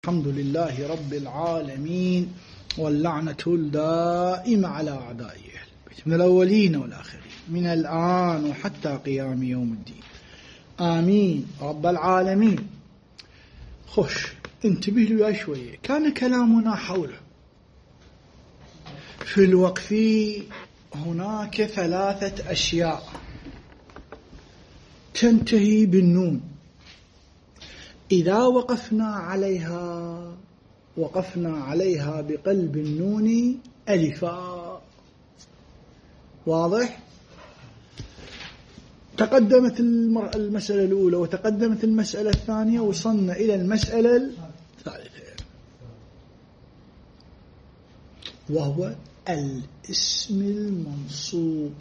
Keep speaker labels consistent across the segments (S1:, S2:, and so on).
S1: الحمد لله رب العالمين واللعنة الدائمة على أعدائه من الأولين والآخرين من الآن وحتى قيام يوم الدين آمين رب العالمين. خش انتبه له شوية. كان كلامنا حوله في الوقف هناك ثلاثة أشياء تنتهي بالنون. إذا وقفنا عليها بقلب النون ألفا. واضح؟ تقدمت المسألة الأولى وتقدمت المسألة الثانية، وصلنا إلى المسألة الثالثة، وهو الاسم المنصوب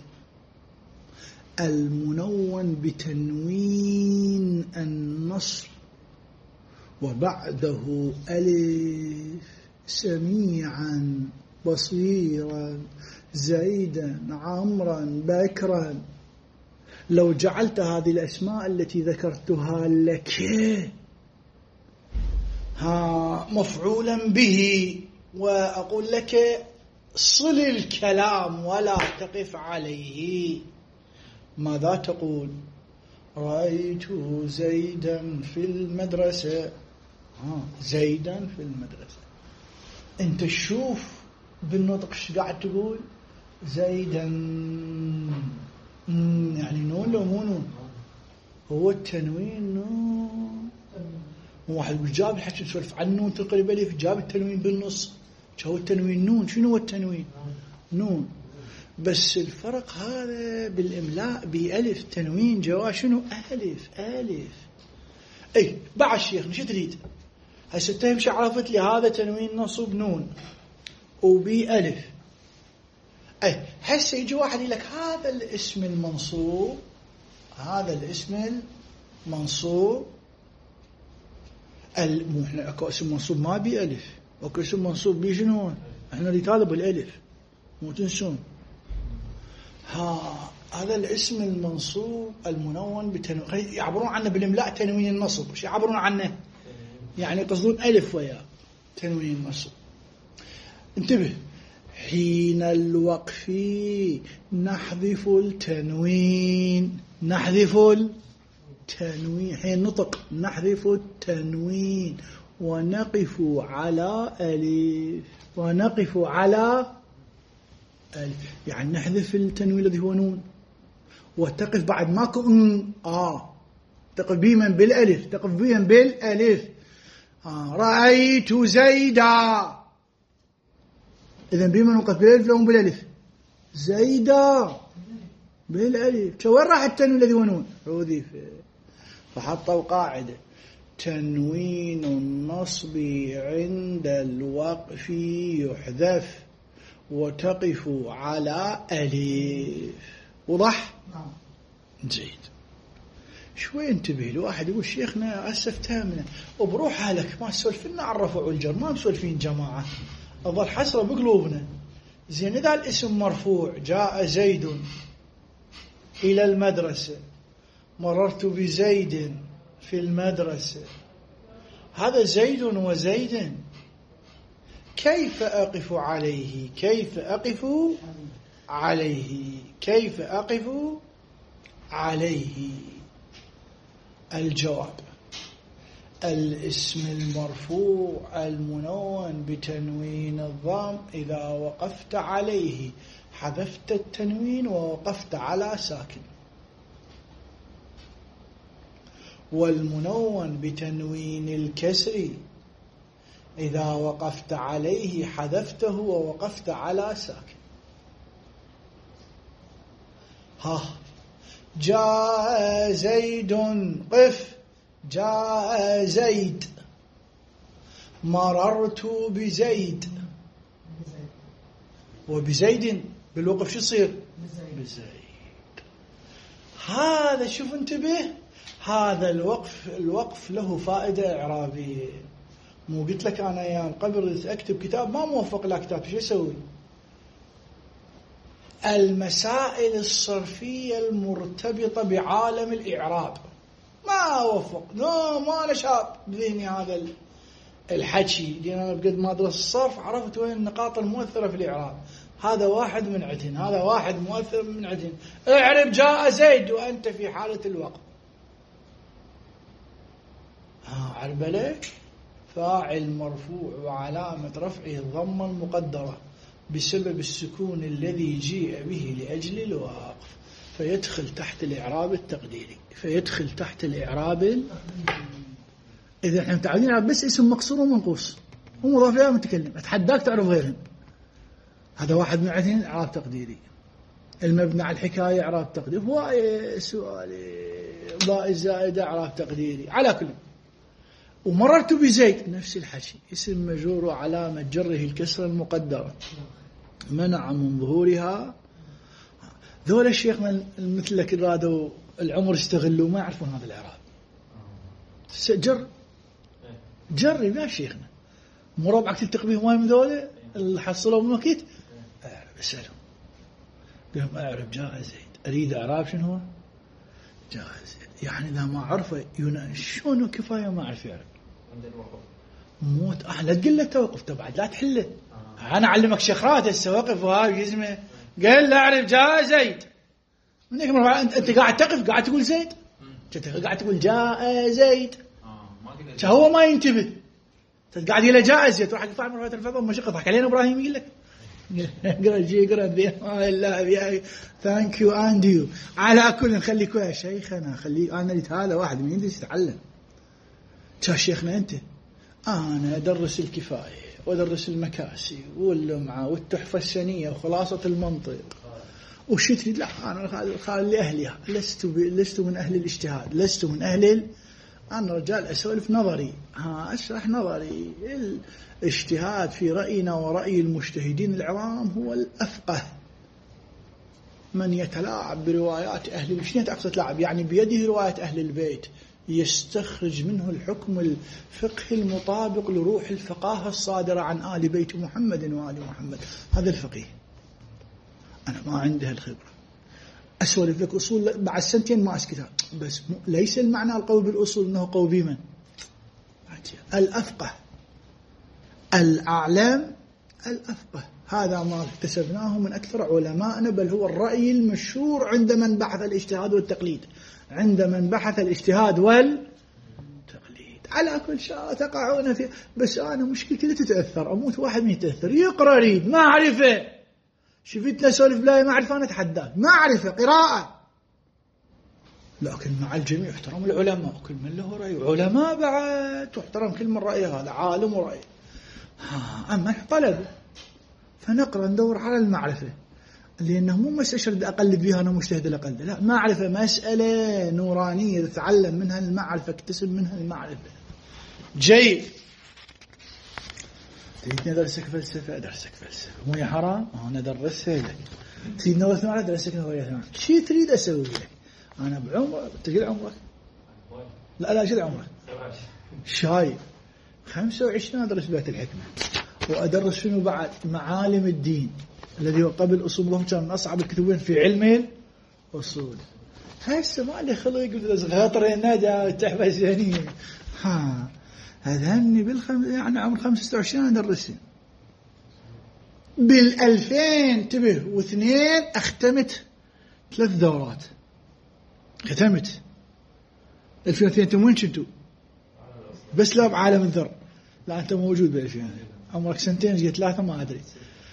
S1: المنون بتنوين النصب وبعده ألف: سميعا بصيرا زيدا عمرا بكرا. لو جعلت هذه الأسماء التي ذكرتها لك مفعولا به وأقول لك صل الكلام ولا تقف عليه، ماذا تقول؟ رأيت زيدا في المدرسة. زيدا في المدرسة. انت شوف بالنطق ايش قاعد تقول؟ زيدا، يعني نون لو مو نون؟ هو التنوين نون. واحد يقول جاب الحكي نسولف عن نون تقريبا الف، جاب التنوين بالنص، هو التنوين نون. شنو هو التنوين؟ نون. بس الفرق هذا بالإملاء بألف تنوين جوا شنو؟ ألف. أي بعد شيخ شو تريد؟ هسه تمشي عرفت لي هذا تنوين نصب نون وبألف. أي هسه يجي واحد يقول لك هذا الاسم المنصوب، احنا اكو اسم منصوب ما بألف، اكو اسم منصوب بشنو؟ احنا نطالب بالألف، مو تنسون. هذا الاسم المنصوب المنون بتنوين، يعبرون عنه بالإملاء تنوين النصب. وش يعبرون عنه؟ يعني يقصدون ألف ويا تنوين النصب. انتبه، حين الوقف نحذف التنوين، حين نطق نحذف التنوين ونقف على ألف، يعني نحذف التنوين الذي هو نون وتقف بعد ماكو تقف بيما بالألف. رأيت زيدا، إذن بيما نوقف بالألف لهم بالألف. زيدا بالألف. وين راح التنوين الذي هو نون؟ حذف. فحطوا قاعدة: تنوين النصب عند الوقف يحذف وتقف على ألف. وضح؟ نعم. زيد. شوي انتبه له. واحد يقول شيخنا أسفتها وبروح هلك ما سولفنا عن الرفع والجر، ما مسولفين جماعة، أظل حسرة بقلوبنا. زين إذا الاسم مرفوع: جاء زيد إلى المدرسة، مررت بزيد في المدرسة، هذا زيد وزيد، كيف أقف عليه؟ الجواب: الاسم المرفوع المنون بتنوين الضم إذا وقفت عليه حذفت التنوين ووقفت على ساكن، والمنون بتنوين الكسر إذا وقفت عليه حذفته ووقفت على ساكن. جاء زيد، قف. جاء زيد، مررت بزيد، وبزيد بالوقف شو يصير؟ بزيد. هذا شوف انتبه، هذا الوقف له فائدة إعرابية. مو قلت لك أنا أيام قبل أكتب كتاب ما موفق لا كتاب، شو أسوي؟ المسائل الصرفية المرتبطة بعالم الإعراب ما وفق، ما نشاط بذهني هذا الحكي، لأن أنا بقد ما أدرس الصرف عرفت وين النقاط المؤثرة في الإعراب. هذا واحد من عدن، هذا واحد مؤثر من عدن. اعرب جاء زيد وأنت في حالة الوقف. عربلة فاعل مرفوع وعلامة رفعه الضمة المقدرة بسبب السكون الذي جيء به لأجل الوقف، فيدخل تحت الإعراب التقديري. فيدخل تحت الإعراب إذا احنا متعودين على بس اسم مقصور ومنقوص ومضاف إليه متكلم، أتحداك تعرف غيرهم. هذا واحد من عدن إعراب تقديري. المبنى على الحكاية إعراب تقديري. هو سؤالي ضاء الزائدة إعراب تقديري. على كل ومررت بزيد نفس الحكي، اسم مجرور وعلامة جره الكسرة المقدرة منع من ظهورها. ذول الشيخ من مثلك رادوا العمر استغلوا ما يعرفون هذا الإعراب. جرب يا شيخنا، مربعك تلتقي بهم واي من ذولا اللي حصلوا من وقت. اسألهم قلهم أعرف جاء زيد، أريد إعراب شنو هو جاء زيد. يعني إذا ما عرفه شلون كفاية ما أعرف يعرف موت. لا تقول له توقف تبعد لا تحله. أنا أعلمك شخرات هسه وقف وهاي جزمه قال لا أعرف جاء زيد. من هيك أنت قاعد تقف قاعد تقول زيد، قاعد تقول جاء زيد، هو ما ينتبه. قاعد يقول جاء زيد. واحد يطلع من رواية الفضل ما يضحك علينا إبراهيم يقول لك اقرا ثانك يو اند يو. على كل نخليك يا شيخنا خلي انا اللي هذا واحد من يدرس يتعلم. يا شيخنا انت انا ادرس الكفايه وادرس المكاسي واللمعه والتحفه السنيه وخلاصه المنطق وش تريد. لا انا خالي لاهلها، لست من اهل الاجتهاد، لست من اهل أنا رجال أسولف نظري. أشرح نظري. الاجتهاد في رأينا ورأي المجتهدين العوام هو الأفقه. من يتلاعب بروايات أهل البيت، أقصد لاعب يعني بيده رواية أهل البيت يستخرج منه الحكم الفقهي المطابق لروح الفقاهة الصادرة عن آل بيت محمد وآل محمد. هذا الفقيه. أنا ما عندي هالخبرة. أسولف لك أصول بعد سنتين ما أسكتها، بس ليس المعنى القوي بالأصول أنه قوي بمن الأفقه الأعلم الأفقه. هذا ما اكتسبناه من أكثر علمائنا، بل هو الرأي المشهور عند من بحث الاجتهاد والتقليد. عند من بحث الاجتهاد والتقليد على كل شيء تقعون فيه. بس أنا مشكلتي لا تتأثر، أموت واحد من يتأثر يقرأ ريد ما أعرفه. شفتنا سولف بلاي ما أعرف، أنا أتحداك ما أعرفه قراءة. لكن مع الجميع احترام العلماء، كل من له رأي. علماء بعد تحترم كل من رأي، هذا عالم ورأي. أما طلب فنقرأ ندور على المعرفة، لأنه مو مسألة أقلد بها أنا مجتهد الأقلد، لا، معرفة مسألة نورانية تتعلم منها المعرفة، اكتسب منها المعرفة. جيد. تريدني أدرسك فلسفة أدرسك فلسفة، مو يا حرام أنا أدرسها لك. تريدني أدرس معرفة أدرسك نظريات. شيء تريد أسوي لك أنا بعمرك. تقول عمرك؟ لا شو عمرك؟ شايب 25 أدرس بيت الحكمة، وأدرس شنو بعد معالم الدين الذي هو قبل أصول الله، كان من أصعب الكتبين في علم الأصول. هسه ما لي خلق يقول خاطر النادى تحفة زينية. هذا يعني عمر 25 أدرسه. بال2000 انتبه واثنين أختمت 3 دورات. ختمت 2002. انتم وين كنتوا؟ بس لا بعالم الذر. لا أنت موجود ب2000. عمرك 2 جيت 3 ما أدري.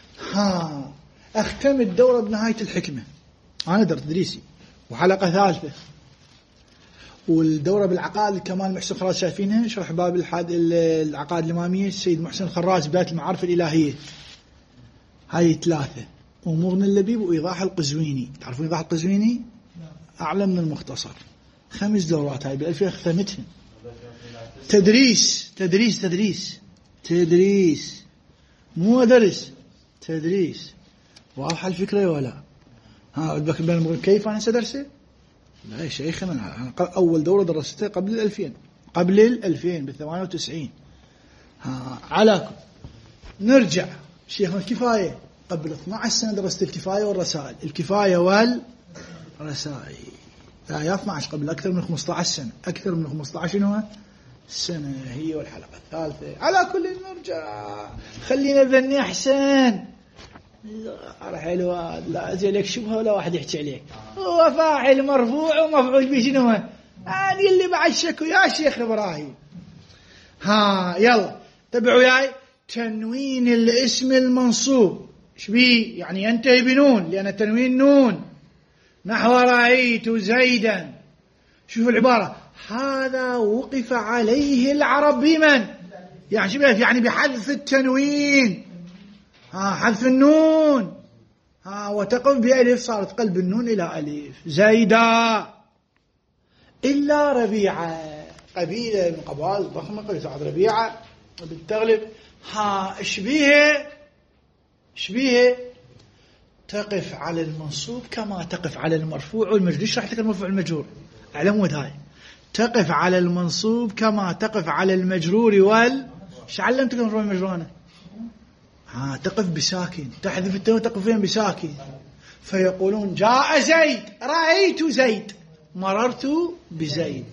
S1: أختمت دورة بنهاية الحكمة. أنا درت تدريسي وحلقة 3. والدورة بالعقائد كمال محسن خراج شايفينها، شرح باب العقائد الإمامية السيد محسن خراج بات المعارف الإلهية. هاي 3. ومغني اللبيب وإيضاح القزويني. تعرفون إيضاح القزويني؟ أعلى من المختصر. 5 دورات هاي بال2000 ختمتهن. تدريس تدريس تدريس تدريس، مو درس، تدريس. واضحة الفكرة ولا؟ كيف أنا سدرسه؟ لا يا شيخنا، أنا أول دورة درستها قبل 2000 بال98. على نرجع شيخنا الكفاية قبل 12 سنة درست الكفاية والرسائل. الكفاية والرسائل لا يا 12 قبل أكثر من 15 سنة. أكثر من 15 شنو؟ السنة هي والحلقة الثالثة. على كل نرجع، خلينا ذني أحسن. لا حلوة، لا زي لك شبهة ولا واحد يحكي عليك. هو فاعل مرفوع ومفعول به شنو؟ أنا اللي بعد شكو يا شيخ إبراهيم. ها يلا تبعوا وياي. تنوين الاسم المنصوب شبيه؟ يعني ينتهي بنون، لأن التنوين نون. نحو رأيت زيدا، شوفوا العبارة، هذا وقف عليه العرب بمن؟ يعني شبيه؟ يعني بحذف التنوين، حذف النون، وتقف بألف، صارت قلب النون إلى ألف. زيدا إلا ربيعة، قبيلة من قبائل ضخمة قبيلة ربيعة بالتغلب. شبيه تقف على المنصوب كما تقف على المرفوع والمجرور. ايش راح تقف المرفوع والمجرور على مود هاي؟ تقف على المنصوب كما تقف على المجرور ايش علمتك المرفوع والمجرور انا؟ تقف بساكن، تحذف التنوين تقف فين؟ بساكن. فيقولون جاء زيد، رأيت زيد، مررت بزيد.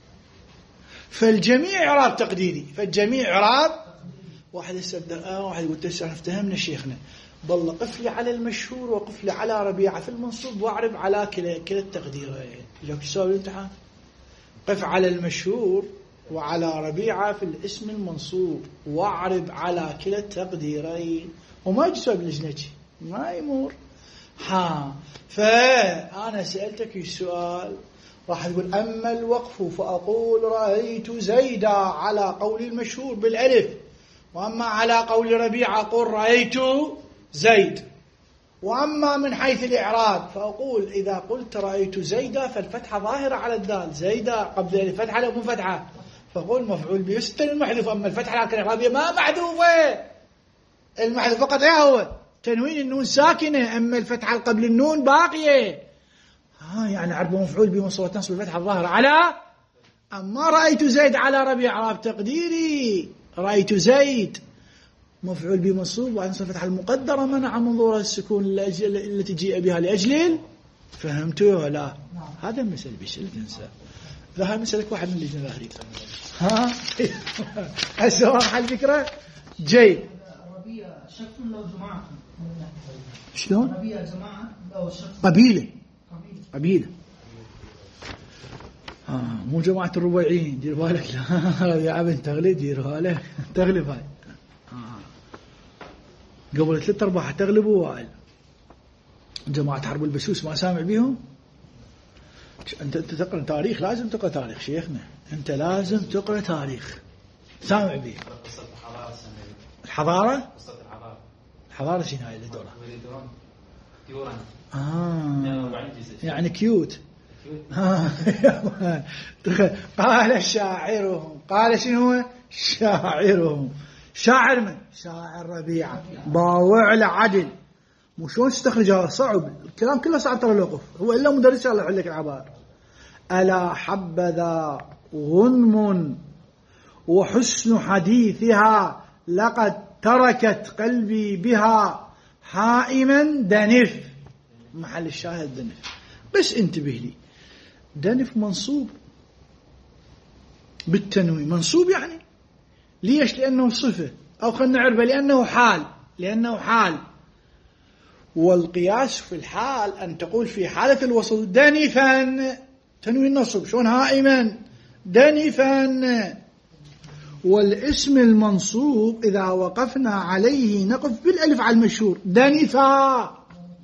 S1: فالجميع إعراب تقديري، فالجميع إعراب. واحد يقول تسأل افتهمنا شيخنا، ضل قف لي على المشهور وقف لي على ربيعة في المنصوب واعرب على كلا التقديرين. جاك السؤال الامتحان، قف على المشهور وعلى ربيعة في الاسم المنصوب واعرب على كلا التقديرين. وما يجي سؤال باللجنة ما يمر. فأنا سألتك السؤال، راح تقول أما الوقف فأقول رأيت زيدا على قول المشهور بالألف، وأما على قول ربيعة أقول رأيت زيد. وأما من حيث الإعراب فأقول إذا قلت رأيت زيدا فالفتحة ظاهرة على الدال، زيدا قبل الفتحة لو مو فتحة، فأقول مفعول به التنوين المحذوف. أما الفتحة لكن الإعرابية ما محذوفة، المحذوف فقط إيه هو تنوين النون ساكنة، أما الفتحة قبل النون باقية. يعني عربه مفعول به منصوب تنصب الفتحة الظاهرة على. أما رأيت زيد على ربيع إعراب تقديري، رأيت زيد مفعول به منصوب وأنصب الفتحة المقدرة منع منظور السكون التي جيء بها لأجل. فهمتوا ولا؟ هذا المثل بيش اللي تنسى. ذا مسألك واحد من اللجنة الآخرين. السؤال حل فكرة جيد.
S2: ربيع شخص لو جماعة.
S1: شلون؟
S2: ربيع جماعة لو شخص.
S1: قبيلة. مو جماعة الربيعين، دير بالك. لا يا ابن تغلب، دير بالك تغلب هاي. قبل 3-4 تغلبوا وائل. جماعة حرب البسوس ما سامع بيهم؟ أنت تقرأ تاريخ، لازم تقرأ تاريخ شيخنا، أنت لازم تقرأ تاريخ سامع بيه. الحضارة شنو هاي اللي دورها؟ يعني كيوت. قال شاعرهم، قال شنو شاعرهم؟ شاعر من؟ شاعر ربيعة، ضاوع العدل. مو شلون تستخرجها؟ صعب الكلام كله صعب ترى الوقف، هو إلا مدرس الله يحل لك العبارة. ألا حبذا غنم وحسن حديثها، لقد تركت قلبي بها حائما دنف. محل الشاهد دنف. بس انتبه لي، دنف منصوب بالتنوين، منصوب يعني ليش؟ لأنه صفة، أو خلنا نعرفه لأنه حال. والقياس في الحال أن تقول في حالة الوصل دنفا، تنوين نصب، شون هائما دنفا. والاسم المنصوب إذا وقفنا عليه نقف بالألف على المشهور دنفا.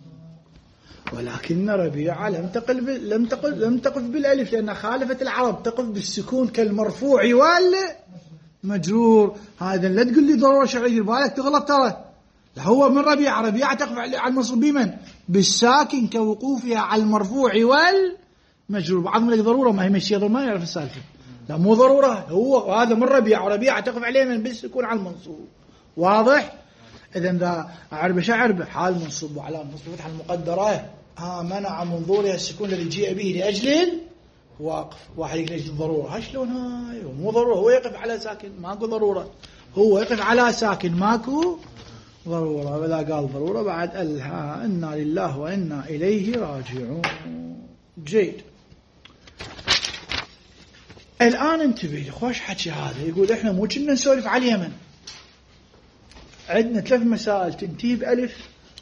S1: ولكن ربيعة لم تقف بالألف، لأن خالفت العرب تقف بالسكون كالمرفوع والمجرور. هذا لا تقول لي ضرورة شرعية، بالك تغلط ترى. هو من ربيعة تقف على المنصوب بمن؟ بالساكن كوقوفها على المرفوع والمجرور. بعضهم لك ضرورة، ما هي مشي ما يعرف السالفة، لا مو ضرورة، هو هذا من ربيعة تقف عليه من بالسكون على المنصوب. واضح؟ إذن ذا عربة حال منصوب وعلى منصوب فتح المقدرة منع منظورها السكون الذي جيء به لأجل واقف. واحد يقول ليش ضرورة؟ شلون هاي؟ مو ضرورة، هو يقف على ساكن ماكو ضرورة، هو يقف على ساكن ماكو ضرورة. ولا قال ضرورة بعد ألها إنا لله وإنا إليه راجعون. جيد. الآن انتبه خوش حكي هذا. يقول إحنا مو كنا نسولف على اليمن، عندنا 3 مسائل تنتهي بألف،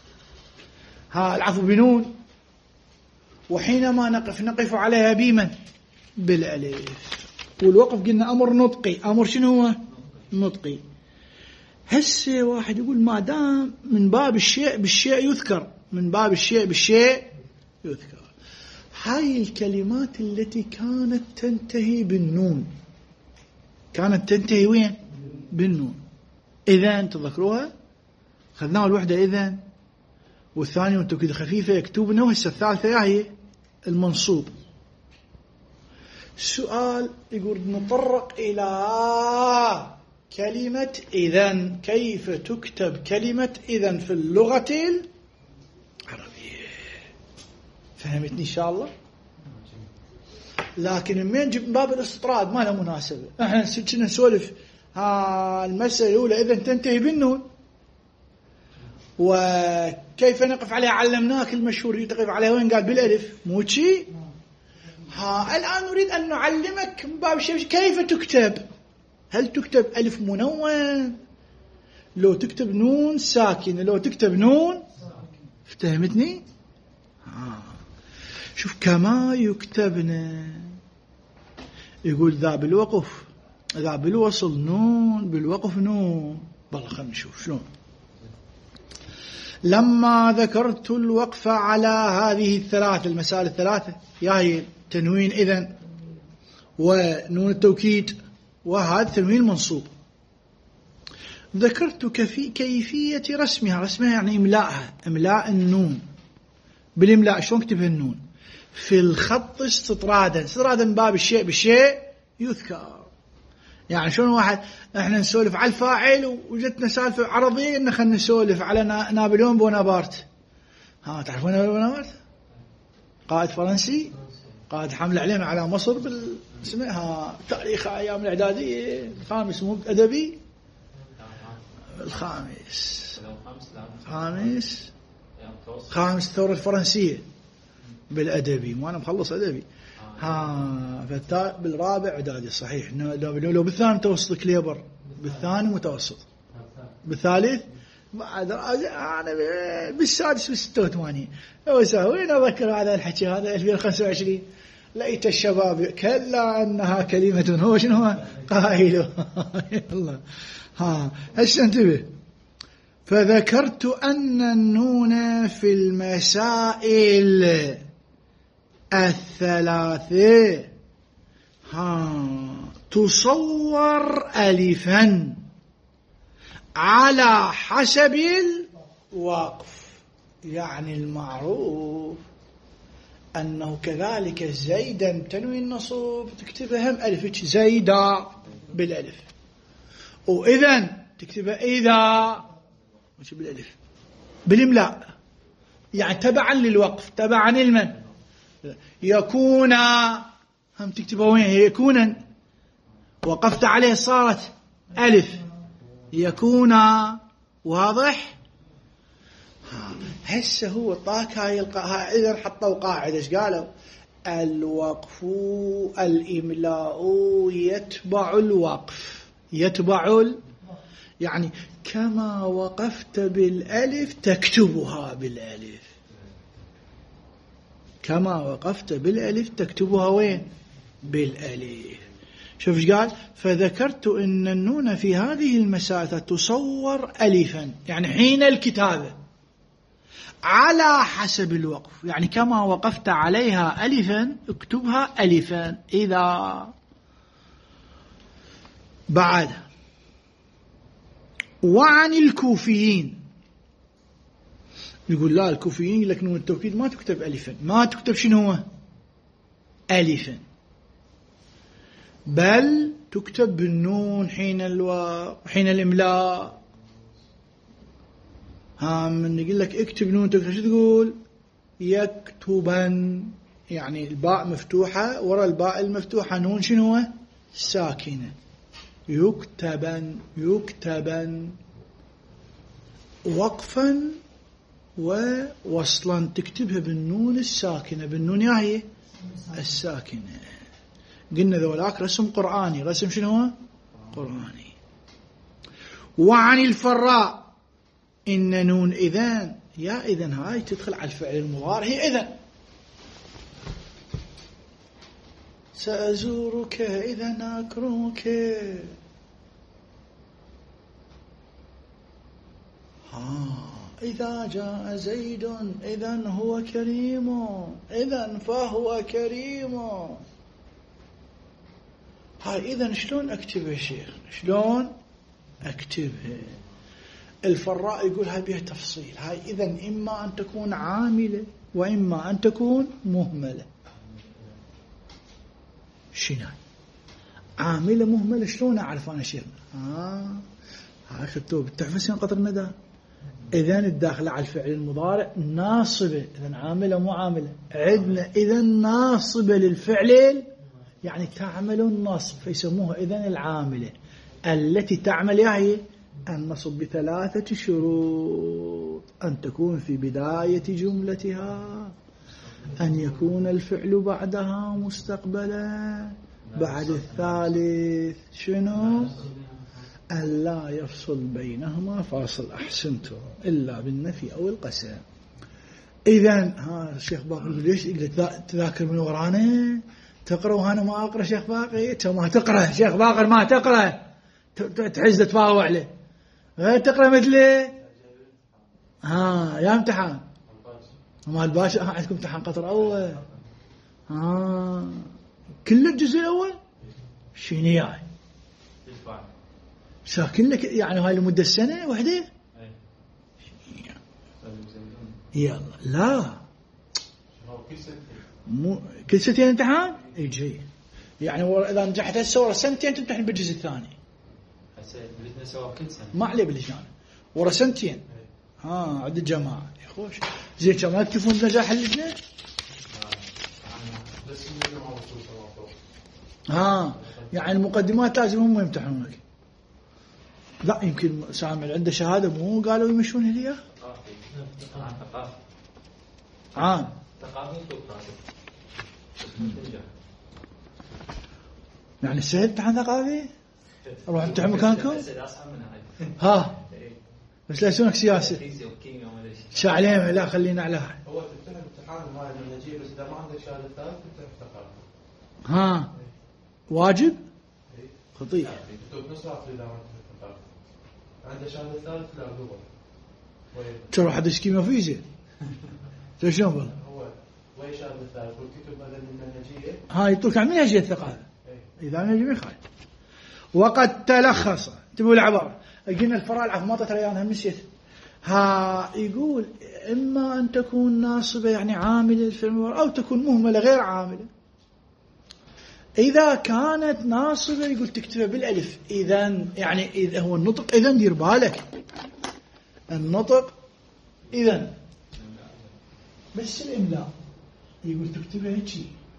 S1: العفو بنون، وحينما نقف عليها بمن؟ بالألف. والوقف قلنا أمر نطقي. أمر شنو هو؟ نطقي. هسه واحد يقول ما دام من باب الشيء بالشيء يذكر، من باب الشيء بالشيء يذكر، هاي الكلمات التي كانت تنتهي بالنون، كانت تنتهي وين؟ بالنون. إذن تذكروها؟ خذناها الوحدة إذن، والثانية والتوكيد خفيفة يكتبنا، وهسه الثالثة هي المنصوب. السؤال يقول نطرق إلى كلمة إذن، كيف تكتب كلمة إذن في اللغة العربية؟ فهمتني إن شاء الله؟ لكن من جب باب الاستطراد ما له مناسبة. احنا كنا نسولف المسألة الأولى إذن تنتهي بالنون، وكيف نقف عليها علمناك المشهور تقف عليها وين؟ قال بالألف، مو شي. الآن نريد أن نعلمك من باب الشيء كيف تكتب. هل تكتب ألف منون، لو تكتب نون ساكنة، لو تكتب نون؟ فهمتني؟ شوف كما يكتبنا. يقول ذا بالوقف، ذا بالوصل نون، بالوقف نون. والله خلينا نشوف شلون. لما ذكرت الوقف على هذه الثلاث المسائل الثلاثة، هي تنوين إذن ونون التوكيد وهذا تنوين منصوب، ذكرت كيفية رسمها. رسمها يعني إملاءها، إملاء النون بالإملاء. شلون كتبها النون؟ في الخط استطرادا. استطرادا باب الشيء بالشيء يذكر. يعني شلون واحد احنا نسولف على الفاعل وجتنا سالفة عربية إن خلنا نسولف على نابليون بونابرت. تعرفون نابليون بونابرت؟ قائد فرنسي، قائد حملة علينا على مصر اسمها تاريخ أيام الإعدادية الخامس، مو أدبي خامس الثورة الفرنسية بالأدبي، مو أنا مخلص أدبي. بالرابع إعدادي صحيح. لو بالثاني متوسط كليبر، بالثاني متوسط، بالثالث أنا بالسادس بال86. وين أذكر هذا الحكي؟ هذا 2025. لقيت الشباب كلا أنها كلمة هو شنو هو قائل. الله. هسه انتبه. فذكرت أن النون في المسائل الثلاثة تصور ألفا على حسب الوقف. يعني المعروف أنه كذلك زيدا تنوين النصوب تكتبها هم ألف، زيدا بالألف، وإذن تكتبها إذا مش بالألف بالإملاء، يعني تبعا للوقف، تبعا لمن؟ يكون هم تكتبها وين؟ يكونا وقفت عليه صارت ألف، يكون. واضح؟ هسه هو طاك هاي إذا حطوا قاعدة ايش قالوا؟ الوقف الإملاء يتبع الوقف، يتبع يعني كما وقفت بالألف تكتبها بالألف، كما وقفت بالألف تكتبها وين؟ بالألف. شوف ايش قال؟ فذكرت أن النون في هذه المسألة تصور ألفا، يعني حين الكتابة، على حسب الوقف، يعني كما وقفت عليها ألفا اكتبها ألفا. إذا بعد وعن الكوفيين، يقول لا الكوفيين لك نون التوكيد ما تكتب ألفا، ما تكتب شنو هو؟ ألفا، بل تكتب بالنون حين حين الإملاء. من يقول لك اكتب نون تكتب شو تقول؟ يكتبا، يعني الباء مفتوحة، وراء الباء المفتوحة نون شنو هو؟ ساكنة. يكتبا، يكتبا وقفا ووصلا تكتبها بالنون الساكنة، بالنون هي الساكنة. قلنا ذولاك رسم قرآني. رسم شنو هو؟ قرآني. وعن الفراء إن نون إذن، يا إذن هاي تدخل على الفعل المضارع، هي إذن. سأزورك إذن أكرمك. إذا جاء زيد إذن هو كريم، إذن فهو كريم. هاي إذن شلون أكتبها شيخ؟ شلون أكتبها؟ الفراء يقول هاي بها تفصيل. هاي إذن إما أن تكون عاملة وإما أن تكون مهملة. شنو عاملة مهملة؟ شلون أعرف أنا شيخ؟ هاي خدتوه بالتحفة سين قطر الندى. إذن الداخلة على الفعل المضارع ناصبة. إذن عاملة مو عاملة؟ عندنا إذن ناصبة للفعل، يعني تعمل النصب، فيسموها إذن العاملة التي تعمل. هي النصب بثلاثة شروط: أن تكون في بداية جملتها، أن يكون الفعل بعدها مستقبلا، بعد الثالث شنو؟ أن لا يفصل بينهما فاصل. أحسنتم، إلا بالنفي أو القسم. إذن الشيخ باقر يقول ليش تذاكر من ورانا تقرأ وأنا ما أقرأ؟ شيخ باقر أنت ما تقرأ، شيخ باقر ما تقرأ، تحز تتفاوع له، تقرأ مثلي. يا امتحان ما الباشا عندكم امتحان قطر أول. كل الجزء الأول شنو يعني؟ ساكن لك يعني هاي لمدة سنة واحدة؟ يلا لا، مو كل سنتين امتحان يجي. يعني إذا نجحت هسه ورا سنتين تمتحن بالجزء الثاني.
S3: بدنا نسوي كل سنة.
S1: ما عليه باللجان ورا سنتين. عند الجماعة يا خوش زين كم ما تكتفون بنجاح اللجنة؟ يعني المقدمات لازم هم يمتحنونك. لا يمكن سامع عنده شهادة مو قالوا يمشون هدية. عام يعني سهل امتحان ثقافي؟ روح امتحن مكانكم. بس لا يسونك سياسة شعليم. لا خلينا على
S4: هو تمتحن امتحان هاي من نجيب، بس إذا ما عندك شهادة ثالث تمتحن ثقافي.
S1: واجب خطير.
S4: نصرف إذا ما تمتحن عنده شهادة ثالث لا هو
S1: تروح حد سكيمة فيزياء شلون بقى؟
S4: هو وين شهادة ثالث والكتب بدل المنهجية
S1: يطلق عن منهجية الثقافة. إذا منهجية خالد. وقد تلخص تبوا العبارة قلنا الفراء العفو ما طلعت ريانها نسيت. يقول إما أن تكون ناصبة يعني عاملة الفعل أو تكون مهملة غير عاملة. إذا كانت ناصبة يقول تكتبها بالألف. إذن يعني إذا هو النطق إذن دير بالك النطق إذن، بس الإملاء يقول تكتبها هيك.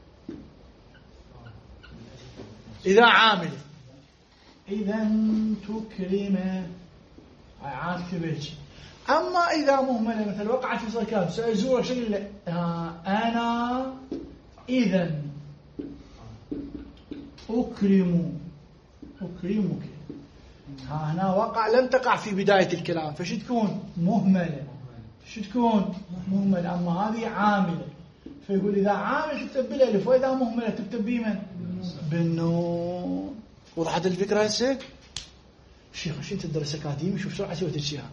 S1: إذا عاملة إذن تكرم عاد كبيرش. أما إذا مهملة مثل وقعت في صكاب سأزور شيء أنا إذن أكرمك. هنا وقع لم تقع في بداية الكلام فش تكون مهملة. أما هذه عاملة فيقول إذا عامل تكتب بالألف وإذا مهملة تكتب بمن؟ بالنون. وضحت الفكرة هسه؟ شيخ وش انت تدرس أكاديمي شوف شرعة سويت الشيء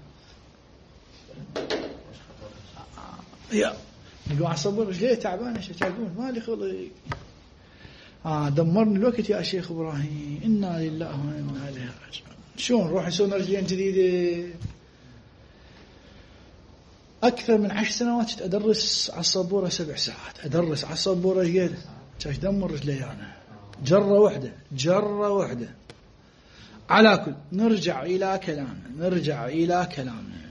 S1: يا نقول عصبور ليه تعبان ايش تقول مالي خلق. دمرني الوقت يا شيخ إبراهيم. إنا لله وإنا إليه راجعون. شلون نروح نسوي رجلين جديدة؟ أكثر من 10 سنوات أدرس على السبورة 7 ساعات. أدرس على السبورة جيد شاش دمر رجلي أنا جرة واحدة. على كل نرجع إلى كلامنا.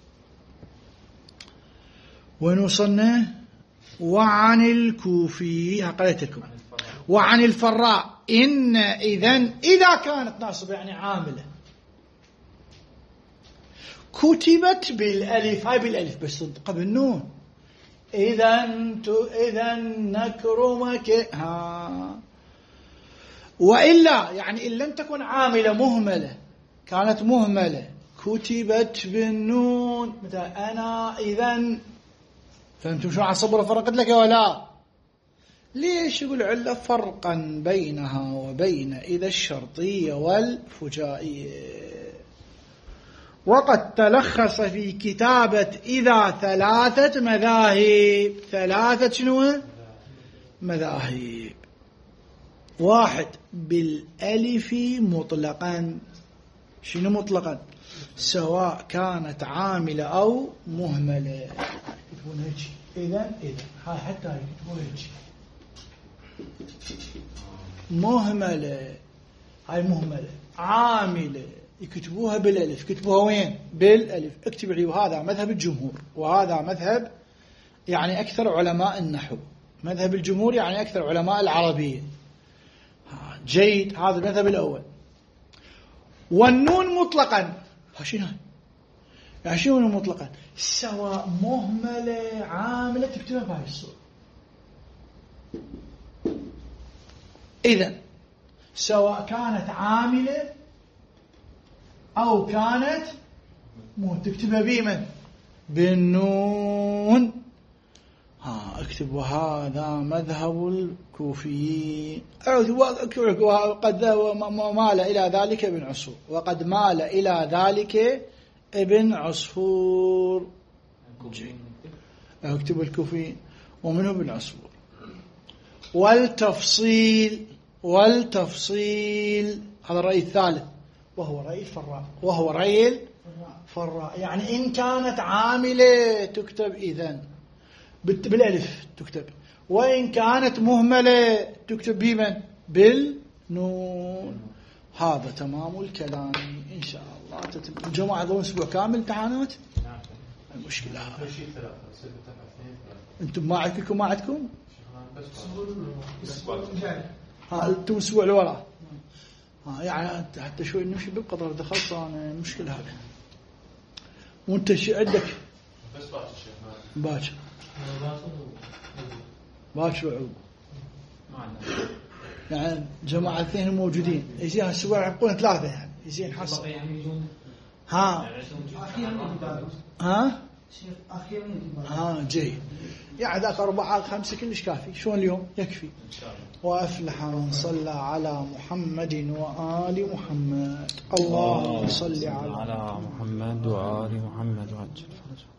S1: وين وصلنا؟ وعن الكوفي قرأت لكم وعن الفراء إن إذن إذا كانت ناصبة يعني عاملة كتبت بالألف. هاي بالألف بس قبل النون. إذن نكرمك. وإلا يعني إن لم تكن عاملة مهملة، كانت مهملة كتبت بالنون، مثلا أنا إذن. فهمتم شو عصبر فرقت لك ولا؟ ليش؟ يقول علة فرقا بينها وبين إذا الشرطية والفجائية. وقد تلخص في كتابة إذا 3 مذاهب. 3 شنو؟ مذاهب. 1 بالألف مطلقا. شنو مطلقا؟ سواء كانت عاملة أو مهملة. يكتبون هيك إذا هاي حتى يكتبون هيك مهملة، هاي مهملة. عاملة يكتبوها بالألف. كتبوها وين؟ بالألف. اكتب لي. وهذا مذهب الجمهور، وهذا مذهب يعني أكثر علماء النحو. مذهب الجمهور يعني أكثر علماء العربية. جيد، هذا المذهب الأول. والنون مطلقا. شنو يعني شنو مطلقا؟ سواء مهملة عاملة تكتبها بهاي الصورة. إذن سواء كانت عاملة أو كانت تكتبها بمن؟ بالنون. اكتب وهذا مذهب الكوفيين. وقد مال إلى ذلك ابن عصفور، وقد مال إلى ذلك ابن عصفور. اكتب الكوفيين ومنه ابن عصفور. والتفصيل هذا الرأي الثالث، وهو رأي الفراء. وهو رأي الفراء يعني إن كانت عاملة تكتب إذن بالألف تكتب، وإن كانت مهملة تكتب بمن؟ بالنون. هذا تمام الكلام إن شاء الله. الجماعة ذو أسبوع كامل امتحانات. المشكلة أنتم ما عندكم ما عندكم؟ أنتم أسبوع الوراء. يعني حتى شوي نمشي بالقدر دخلت أنا المشكلة هذه. وأنت شو عندك؟
S4: بس
S1: باكر وعقب. يعني جماعة 2 موجودين. يزين الأسبوع يحقون 3 يعني يزين حصل. جيد. يعني ذاك 4 5 كلش كافي. شلون اليوم؟ يكفي. وأفلح من صلى على محمد وآل محمد. اللهم صل على
S5: محمد وآل محمد وعجل فرجه.